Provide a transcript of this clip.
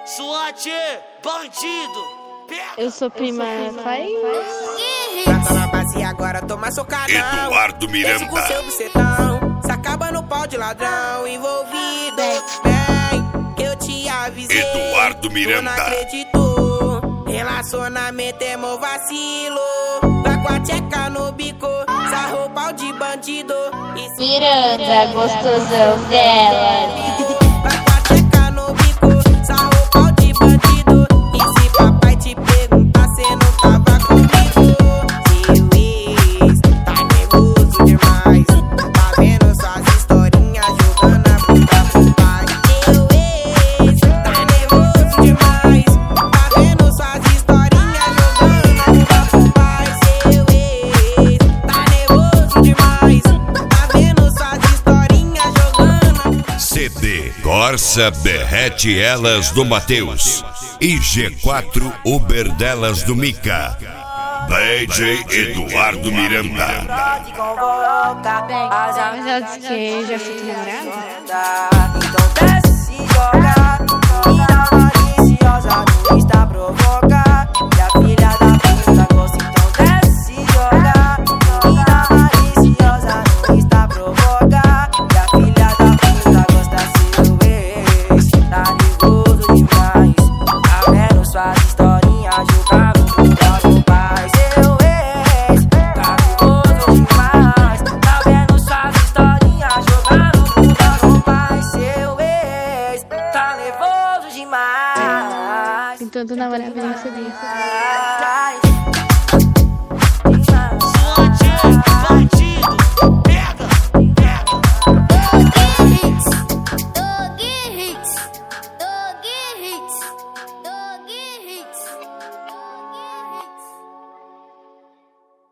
SWAT, bandido. Eu sou prima Faísca. Tá na base e agora toma socadão. Eduardo Miranda. Esse com seu bucetão, se acaba no pau de ladrão envolvido. Bem, que eu te avisei. Eduardo Miranda. Tu não acreditou. Relacionamento é mó vacilo. Vai com a tcheca no bico, sarrou pau de bandido. Miranda, gostosão dela. Vai com a tcheca no bico, sarrou pau de bandido. E se papai te perguntar, cê não tava comigo. Seu ex tá nervoso demais, tá vendo suas historinhas jogando a bunda pro pai. Seu ex tá nervoso demais, tá vendo suas historinhas jogando a bunda pro pai. Seu ex tá nervoso demais, tá vendo suas historinhas jogando. CD Corsa Derrete Elas do Mateus e G4 Uber Delas do Mica. DJ Eduardo Miranda. Mas ela disse que já foi tua namorada? Então desce se joga, menina maliciosa no Insta provoca. E a filha da puta gosta, então desce se joga, menina maliciosa no Insta provoca. E a filha da puta gosta, seu ex tá nervoso demais, tá vendo suas historinhas jogando bunda no pai. Seu ex tá nervoso demais, tá vendo suas historinhas jogando bunda no pai. Seu ex tá nervoso demais. Então tu namorava nessa desse. Ai,